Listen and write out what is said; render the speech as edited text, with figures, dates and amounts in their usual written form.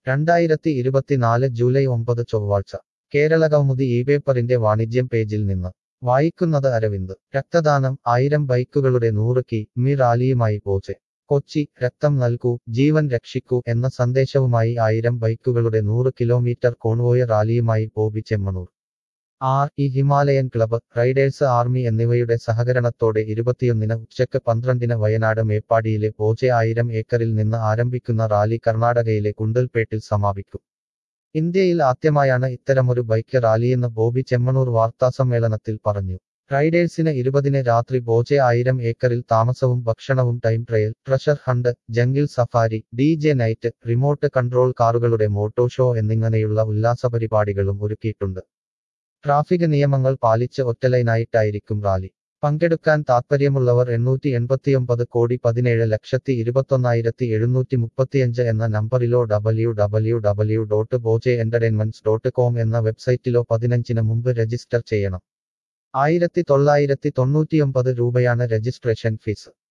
2024 July 9 ചൊവ്വാഴ്ച കേരളകൗമുദി ഇപേപ്പറിന്റെ വാണിജ്യം പേജിൽ നിന്ന് വായിക്കുന്നത് അരവിന്ദ്. രക്തദാനം 1000 ബൈക്കുകളുടെ 100 കി.മീ റാലിയുമായി ബോച്ചെ. കൊച്ചി, രക്തം നൽകൂ, ജീവൻ രക്ഷിക്കൂ എന്ന സന്ദേശവുമായി 1000 ബൈക്കുകളുടെ 100 കിലോമീറ്റർ കോൺവോയ് റാലിയുമായി Boby Chemmanur. Himalayan club, riders army എന്നിവയുടെ സഹകരണത്തോടെ 21-ന് ഉച്ചയ്ക്ക് 12-ന് വയനാട് മേപ്പാടിയിലെ ബോച്ചെ 1000 ഏക്കറിൽ നിന്ന് ആരംഭിക്കുന്ന റാലി കർണാടകയിലെ ഗുണ്ടൽപേട്ടിൽ സമാപിക്കും. ഇന്ത്യയിൽ ആദ്യമായാണ് ഇത്തരമൊരു ബൈക്ക് റാലിയെന്ന് ബോബി ചെമ്മണൂർ വാർത്താസമ്മേളനത്തിൽ പറഞ്ഞു. റൈഡേഴ്സിന് 20-ന് രാത്രി ബോച്ചെ 1000 ഏക്കറിൽ താമസവും ഭക്ഷണവും, time trial, treasure hunt, jungle safari, DJ night, remote control കാറുകളുടെ മോട്ടോ ഷോ എന്നിങ്ങനെയുള്ള ഉല്ലാസപരിപാടികളും ഒരുക്കിയിട്ടുണ്ട്. ട്രാഫിക് നിയമങ്ങൾ പാലിച്ച് ഒറ്റലൈനായിട്ടായിരിക്കും റാലി. പങ്കെടുക്കാൻ താത്പര്യമുള്ളവർ 817,17,735 എന്ന നമ്പറിലോ www.bocheentertainments.com എന്ന വെബ്സൈറ്റിലോ 15-ന് മുമ്പ് രജിസ്റ്റർ ചെയ്യണം. 1999 രൂപയാണ് രജിസ്ട്രേഷൻ ഫീസ്.